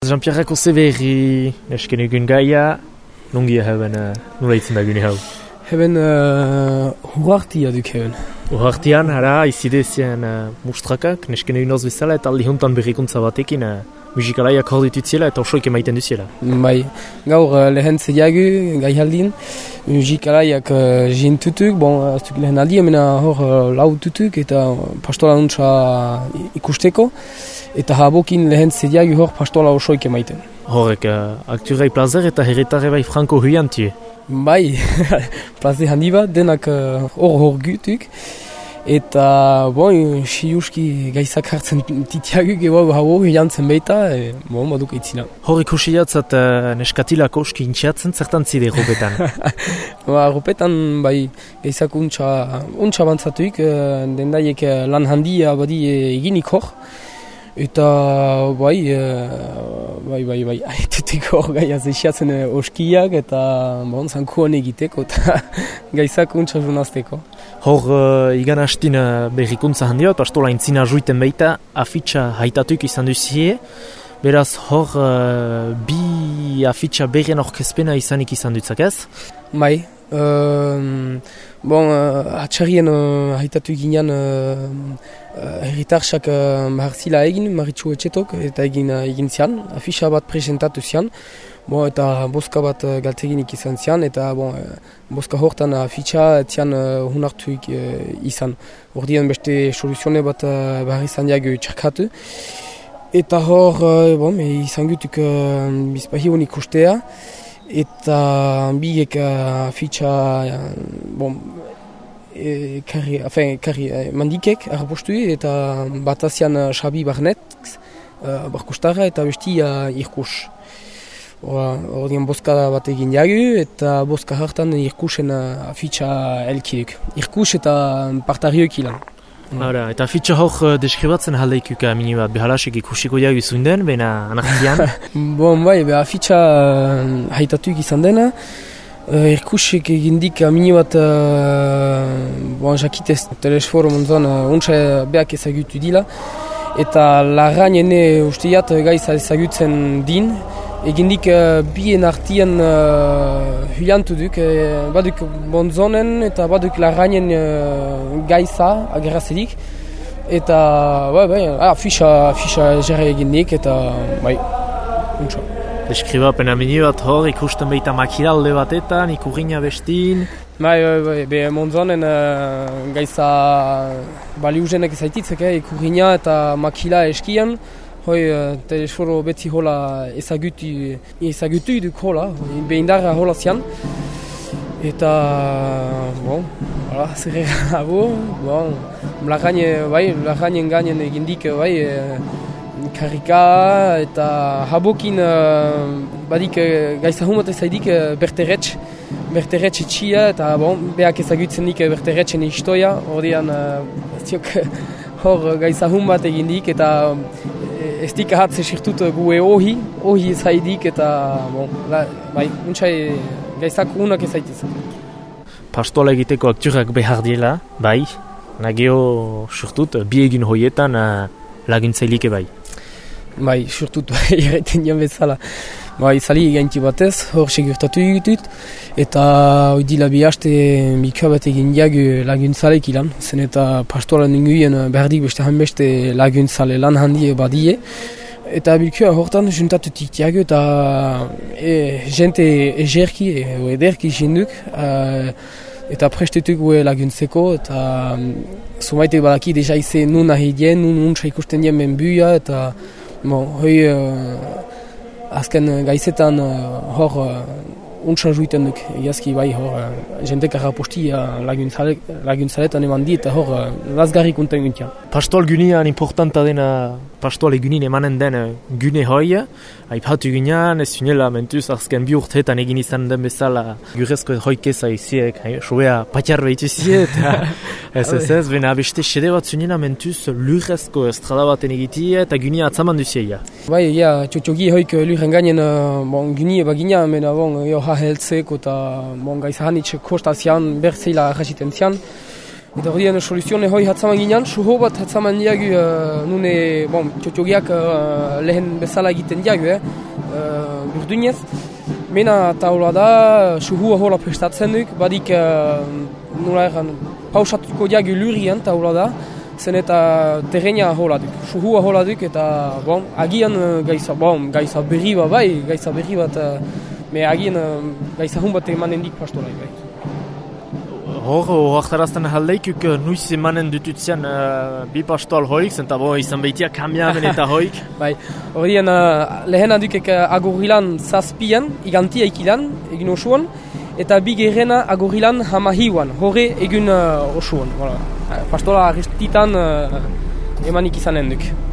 Jean-Pierre Koseberri, nesken egun gaia, nongia hebben, nola itzen da gune hau? Hebben hurartia duk hebben. Hurartian, hara, izidezien mustrakak, nesken egun oz bezala, eta aldi hontan berrikuntza batekin, musikalaiak hor ditutziela eta osoik emaiten duziela. Bai, gaur lehen zediagu, gai haldin, musikalaiak jintutuk, bon, aztuk lehen aldi, emena hor lau tutuk, eta pastola nuntza ikusteko, eta habokin lehen zediagu hor pastola osoik emaiten. Horrek, akturai plazer eta herretare bai franko huiantie. Bai, plazer handi bat, denak hor gutuk. Eta, bon, siuski gaizak hartzen titiagu geba hau jantzen baita, bon, baduk eitzina. Hor ikusiatzat neskatilako oski intxatzen zertan zide ropetan? Ropetan, bai, gaizak untxa bantzatuik, dendaiek lan handia badi eginik hor. Eta, bai, aitetek hor gaia zeixiatzen oskiak eta, bon, zankuan egiteko eta gaizak untxa junazteko. Hor, igan hastin berrikuntza handia, pastola intzina juiten baita, afitxa haitatuik izan duzie, beraz hor bi afitxa berrien orkezpena izanik izan dutzak ez? Bai, bon, atxarrien haitatu ginean herritarsak maharzila egin, Maritxu Etxetok, eta egin zian, afitxa bat presentatu zian. Bon, eta boska bat galteginik izan zian, eta bon, boska hortan afitxa zian hunartuik izan. Hordian beste soluzione bat behar izan diago txarkatu. Eta hor, bon, izan gutuk bizpahi honik ustea, eta bigek afitxa, bon, karri mandikek arrapostu, eta batazian Xabi Barnet, barkustara, eta besti irkus. Ordean boska bat egin jagu eta boska hartan irkusen afitxa elkiuk. Irkus eta partarioek ilan. Eta afitxa hor deskribatzen haldeikuk mini bat behalasik ikusiko jagu zunden, baina anartian? Bon, bai, afitxa haitatuik izan dena. Irkusik egindik mini bat jakitez telesforum onzan untsa beak ezagutu dila. Eta larrainene usteiat gaiza ezagutzen din. Egindik bien artian huiantu duk, baduk bonzonen eta baduk larrainen gaiza agerrazedik. Eta, afitxa jarra egindik eta, bai, untsa. Deskribapen amini bat hor, ikusten baita makiralde batetan, ikurriña bestin. Bai, monzonen gaiza baliuzenek zaititzek, ikurriña eta makila eskian. Hoi, telesforo beti hola ezagutu duk hola, behindarra hola zian. Eta, bon, zerrera abo, bon, larrainen gainen egindik, bai, karrika eta habokin badik gaizahumot ezaidik berteretx etxia, eta bon, beak ezagutzen dik berteretxen istoia, ordean ziok hor gaizahum bat egindik, eta ez dik ahatze sirtut gue ohi ezaidik, eta bon, bai, untxai gaizak unak ezaitiz. Pastola egiteko akturak behar diela, bai, nageo surtut, bi egin hoietan laguntzailike bai. Bai, surtut, bai, erraiten dian bezala. Bai, izali egainti batez, hor segurtatu egitut, eta oidila bihaste mikua bat egin diagu laguntzalek ilan, zen eta pastola ninguien berdik beste hanbeste laguntzale lan handi badie. Eta bilkua hortan juntatutik diagu eta jente egerki, ederki jinduk, eta prestetuk laguntzeko, eta zumaitek badaki deja ize nun nahi dien, nun untsa ikusten dien benbuia, eta bon, hoi azken gaizetan hor untsa juiten duk, egiazki bai hor jentek arrapostia laguntzaletan eman di eta hor lazgarrik unten guntian. Pastoal gunean importanta dena, pastoal egunin emanen den gune hoi, aipatu gunean, ez finela mentuz azken bi urteetan egin izan den bezala gurezko hoikeza iziek, sobea patiar behituzie eta ez, bena beste xede bat zunena mentuz lurrezko estrada baten egitia eta gunea atzaman duzieia. Bai, txotxogi hoik lurren gainen gunie bagina, mena heltzeko eta gaizahanitz kostazian berzeila jasiten zian. Eta horien soluzione hoi hatzaman ginen, suho bat hatzaman diagu nune, txotxogiak lehen bezala egiten diagu, burdunez. Mena taula da, suhua hola prestatzen duk, badik nola erran pausatuko diagu lurien taula da, zen eta terrenia hola duk, suhua hola duk, eta agian gaiza berri bat bai, gaiza berri bat, agian gaiza hun bat emanen dik pastorai bai. Hortarazten haldeikuk nuiz emanen dututzean bi pastoal hoik, zenta izan behitia kamiamen eta hoik. Bai, horien lehen adukek agorilan zazpian, igantia ikilan, egin osuan, eta bi gerrena agorilan hamahiuan, horre egin osuan. Pastola arrestitan emanik izanen duk.